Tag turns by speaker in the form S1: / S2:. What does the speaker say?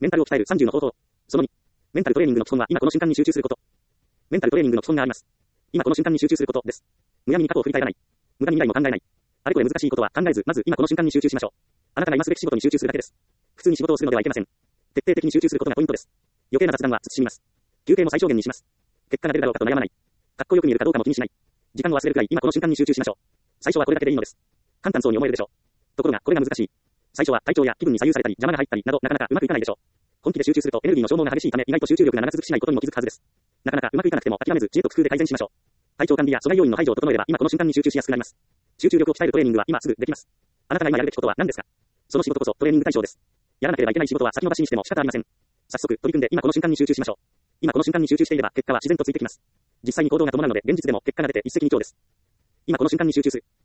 S1: メンタルを鍛える30の方法。その2。メンタルトレーニングの基本は今この瞬間に集中すること。メンタルトレーニングの基本があります。今この瞬間に集中することです。むやみに過去を振り返らない。無駄に未来も考えない。あれこれ難しいことは考えず、まず今この瞬間に集中しましょう。あなたが今すべき仕事に集中するだけです。普通に仕事をするのではいけません。徹底的に集中することがポイントです。余計な雑談は慎みます。休憩も最小限にします。結果が出るだろうかと悩まない。かっこよく見えるかどうかも気にしない。時間を忘れるくらい今この瞬間に集中しましょう。最初はこれだけでいいのです。簡単そうに思えるでしょう。ところがこれが難しい。最初は体調や気分に左右されたり邪魔が入ったりなどなかなかうまくいかないでしょう。本気で集中するとエネルギーの消耗が激しいため意外と集中力が長続きしないことにも気づくはずです。なかなかうまくいかなくても諦めず知恵と工夫で改善しましょう。体調管理や阻害要因の排除を整えれば今この瞬間に集中しやすくなります。集中力を鍛えるトレーニングは今すぐできます。あなたが今やるべきことは何ですか？その仕事こそトレーニング対象です。やらなければいけない仕事は先延ばしにしても仕方ありません。早速取り組んで今この瞬間に集中しましょう。今この瞬間に集中していれば結果は自然とついてきます。実際に行動が伴うので現実でも結果が出て一石二鳥です。今この瞬間に集中する。